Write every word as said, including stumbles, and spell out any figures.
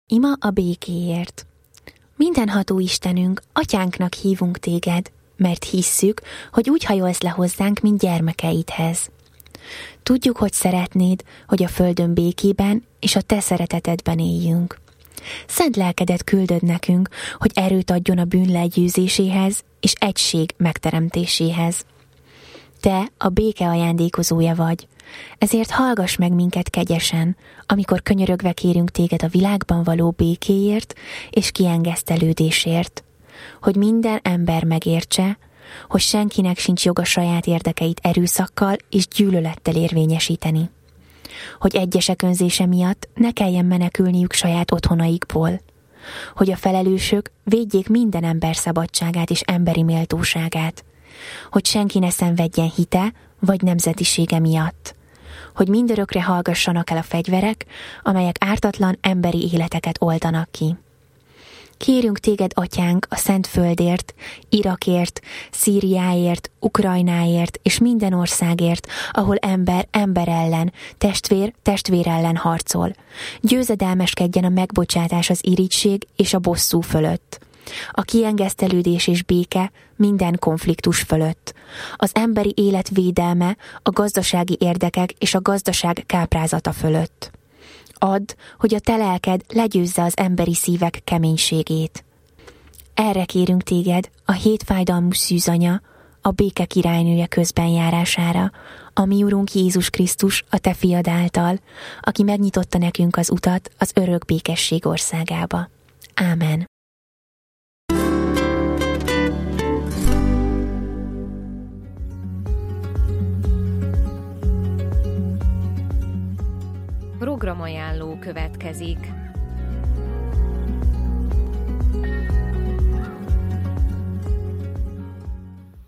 Ima a békéért. Mindenható Istenünk, atyánknak hívunk téged, mert hisszük, hogy úgy hajolsz le hozzánk, mint gyermekeidhez. Tudjuk, hogy szeretnéd, hogy a földön békében és a te szeretetedben éljünk. Szent lelkedet küldöd nekünk, hogy erőt adjon a bűn legyőzéséhez és egység megteremtéséhez. Te a béke ajándékozója vagy, ezért hallgass meg minket kegyesen, amikor könyörögve kérünk téged a világban való békéért és kiengesztelődésért, hogy minden ember megértse, hogy senkinek sincs joga saját érdekeit erőszakkal és gyűlölettel érvényesíteni. Hogy egyesek önzése miatt ne kelljen menekülniük saját otthonaikból. Hogy a felelősök védjék minden ember szabadságát és emberi méltóságát. Hogy senki ne szenvedjen hite vagy nemzetisége miatt. Hogy mindörökre hallgassanak el a fegyverek, amelyek ártatlan emberi életeket oldanak ki. Kérünk téged, atyánk, a szent földért, Irakért, Szíriáért, Ukrajnáért és minden országért, ahol ember ember ellen, testvér testvér ellen harcol. Győzedelmeskedjen a megbocsátás az irigység és a bosszú fölött. A kiengesztelődés és béke minden konfliktus fölött. Az emberi élet védelme a gazdasági érdekek és a gazdaság káprázata fölött. Add, hogy a te lelked legyőzze az emberi szívek keménységét. Erre kérünk téged, a hétfájdalmú szűzanya, a béke királynője közbenjárására, a mi Urunk Jézus Krisztus a te fiad által, aki megnyitotta nekünk az utat az örök békesség országába. Ámen. Programajánló következik.